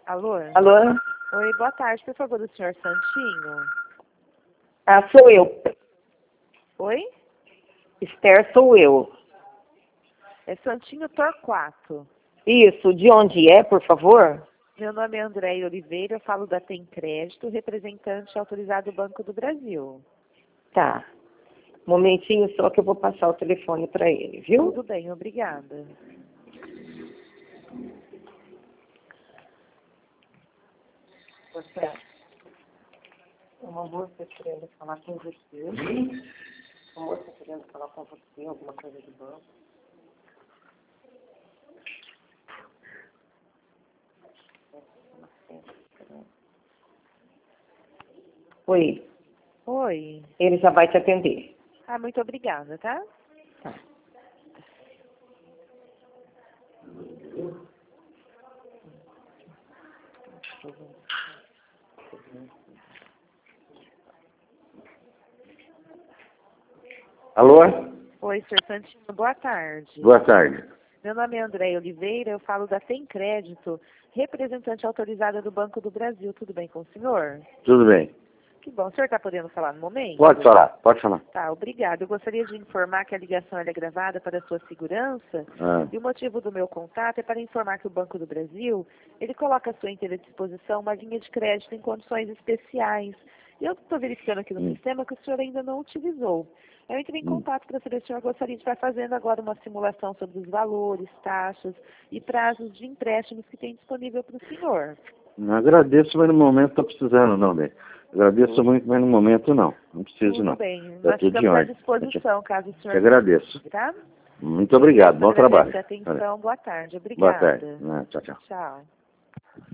Alô? Alô? Oi, boa tarde, por favor, do senhor Santinho. Ah, sou eu. Oi? Esther, sou eu. É Santinho Torquato. Isso, de onde é, por favor? Meu nome é Andréia Oliveira, eu falo da Tem Crédito, representante autorizado do Banco do Brasil. Tá. Momentinho só que eu vou passar o telefone para ele, viu? Tudo bem, obrigada. Você, uma moça querendo falar com você. Uma moça querendo falar com você, alguma coisa de banco. Oi, Oi. ele já vai te atender. Ah, muito obrigada, tá? Tá. Alô? Oi, senhor Santinho, boa tarde. Boa tarde. Meu nome é Andréia Oliveira, eu falo da Tem Crédito, representante autorizada do Banco do Brasil. Tudo bem com o senhor? Tudo bem. Que bom. O senhor está podendo falar no momento? Pode falar, pode falar. Tá, obrigada. Eu gostaria de informar que a ligação ela é gravada para a sua segurança e o motivo do meu contato é para informar que o Banco do Brasil, ele coloca à sua inteira disposição uma linha de crédito em condições especiais. E eu estou verificando aqui no sistema que o senhor ainda não utilizou. Eu entrei em contato para saber se o senhor gostaria de estar fazendo agora uma simulação sobre os valores, taxas e prazos de empréstimos que tem disponível para o senhor. Agradeço, mas no momento não estou precisando, não, bem. Agradeço muito, mas no momento não. Não preciso, Tudo não. bem. Tá Nós tudo em ficamos à ordem. disposição, caso o senhor Te agradeço. precise, tá? Muito obrigado. Bom trabalho. Agradeço a atenção. Boa tarde. Boa Obrigada. tarde. Tchau, tchau. Tchau.